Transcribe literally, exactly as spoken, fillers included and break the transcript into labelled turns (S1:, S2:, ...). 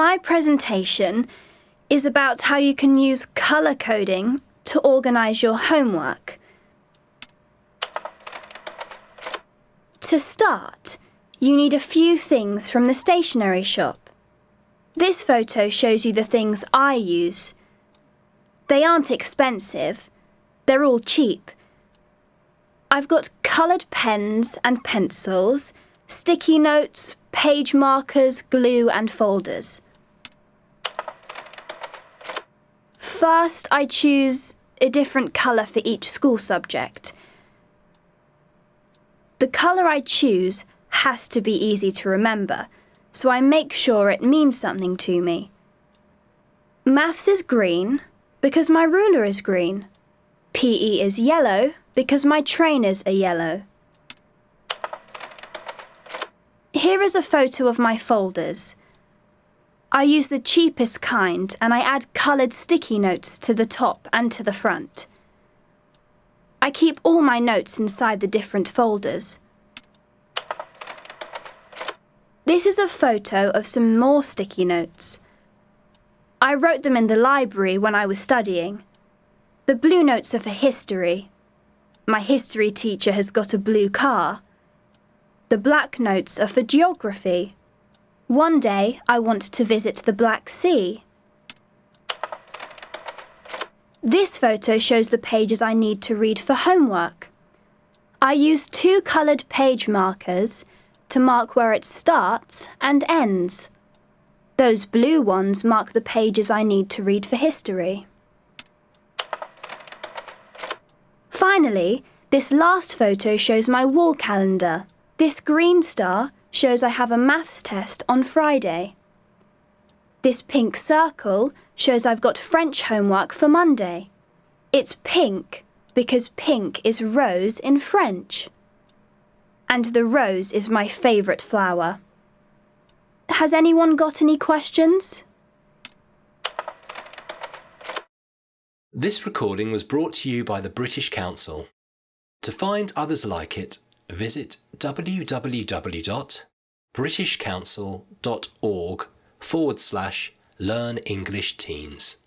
S1: My presentation is about how you can use colour coding to organise your homework. To start, you need a few things from the stationery shop. This photo shows you the things I use. They aren't expensive, they're all cheap. I've got coloured pens and pencils, sticky notes, page markers, glue and folders. First, I choose a different colour for each school subject. The colour I choose has to be easy to remember, so I make sure it means something to me. Maths is green because my ruler is green. P E is yellow because my trainers are yellow. Here is a photo of my folders. I use the cheapest kind and I add coloured sticky notes to the top and to the front. I keep all my notes inside the different folders. This is a photo of some more sticky notes. I wrote them in the library when I was studying. The blue notes are for history. My history teacher has got a blue car. The black notes are for geography. One day I want to visit the Black Sea. This photo shows the pages I need to read for homework. I use two coloured page markers to mark where it starts and ends. Those blue ones mark the pages I need to read for history. Finally, this last photo shows my wall calendar. This green star shows I have a maths test on Friday. This pink circle shows I've got French homework for Monday. It's pink because pink is rose in French. And the rose is my favourite flower. Has anyone got any questions?
S2: This recording was brought to you by the British Council. To find others like it, visit www.britishcouncil.org forward slash learn English teens.